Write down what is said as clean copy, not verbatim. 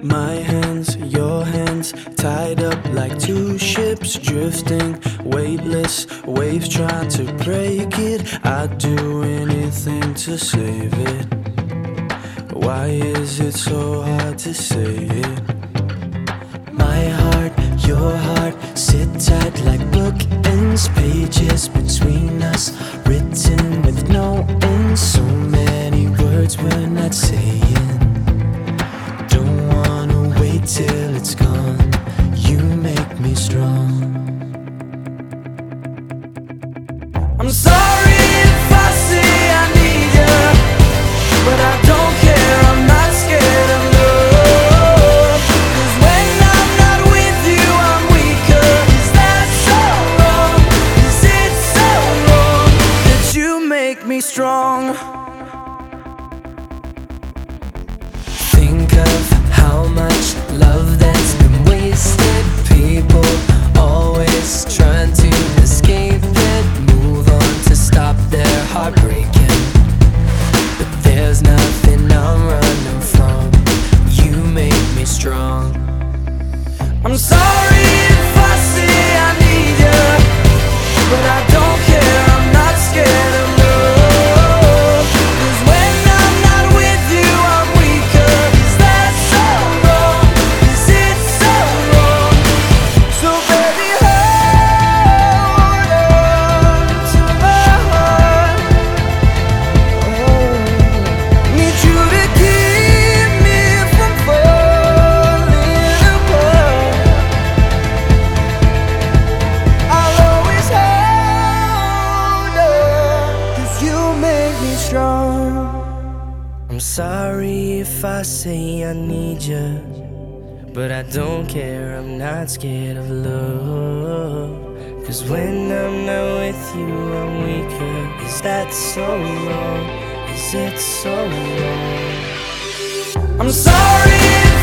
My hands, your hands, tied up like two ships drifting, weightless, waves trying to break it. I'd do anything to save it. Why is it so hard to say it? My heart, your heart, sit tight like bookends, pages between us, written with no end. So many words we're not saying. Don't wanna wait till it's gone. You make me strong. I'm sorry if I say I need you, but I don't care, I'm not scared of love. 'Cause when I'm not with you, I'm weaker. Is that so wrong? Is it so wrong that you make me strong? Think of how much love that's been wasted. People always trying to escape it, move on to stop their heartbreaking. But there's nothing I'm running from. You make me strong. I'm sorry if I say I need you, but I don't care, I'm not scared of love. 'Cause when I'm not with you, I'm weaker. Is that so wrong? Is it so wrong? So baby, hold on to my heart. Need you to keep me from falling apart. I'll always hold on, 'cause you make me strong. I'm sorry if I say I need you, but I don't care, I'm not scared of love. 'Cause when I'm not with you, I'm weaker. Is that so wrong? Is it so wrong? I'm sorry